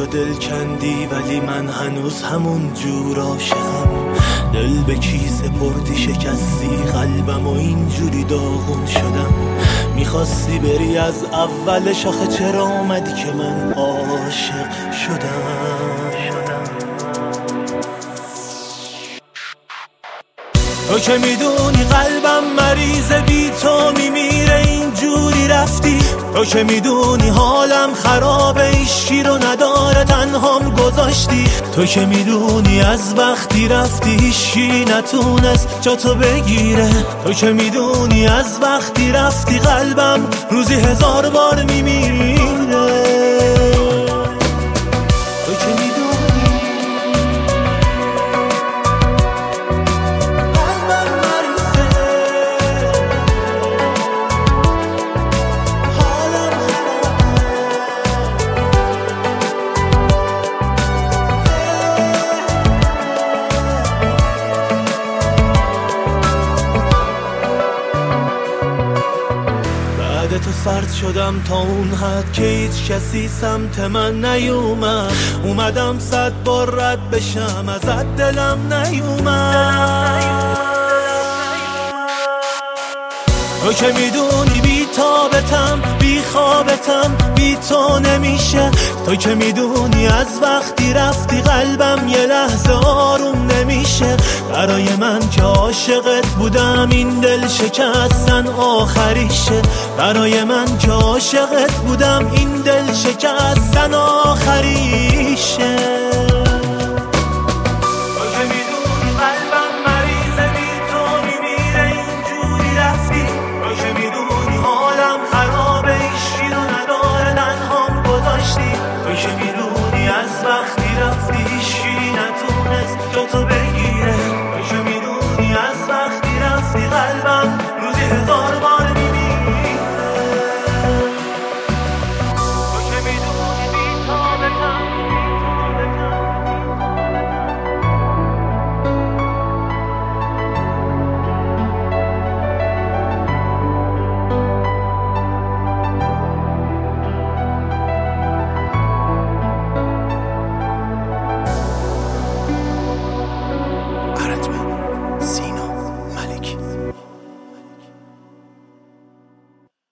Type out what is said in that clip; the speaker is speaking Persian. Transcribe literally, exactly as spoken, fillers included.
دل کندی ولی من هنوز همون جور عاشقم. دل به کی سپردی شکستی قلبم و اینجوری داغون شدم. میخواستی بری از اولش، آخه چرا اومدی که من عاشق شدم. تو که میدونی قلبم مریضه، بی تو میمیره اینجوری رفتی. تو که میدونی حالم خرابه، هیچکی رو نداره تنهام گذاشتی. تو که میدونی از وقتی رفتی هیچکی نتونست جا تو بگیره. تو که میدونی از وقتی رفتی قلبم روزی هزار بار میمیره. تو سرد شدم تا اون حد که هیچ کسی سمت من نیومد. اومدم صد بار رد بشم ازت، دلم نیومد. تو که میدونی بی تابتم بی خوابتم بی تو نمیشه. تو که میدونی از وقتی رفتی قلبم یه لحظه آروم نمیشه. برای من که عاشقت بودم این دل شکستن آخریشه. برای من که عاشقت بودم این دل شکستن آخریشه.